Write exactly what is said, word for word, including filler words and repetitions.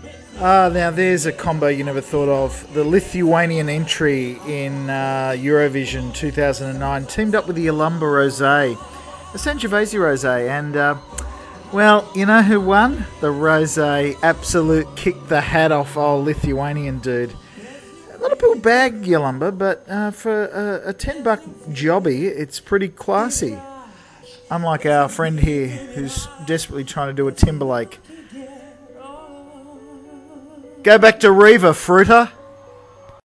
Ah, now there's a combo you never thought of. The Lithuanian entry in uh, Eurovision two thousand nine teamed up with the Yalumba Rosé, a Sangiovese Rosé, and uh, well, you know who won? The Rosé absolute kicked the hat off old Lithuanian dude. A lot of people bag Yalumba, but uh, for a, a ten buck jobby, it's pretty classy. Unlike our friend here, who's desperately trying to do a Timberlake. Go back to Reva, Fruiter.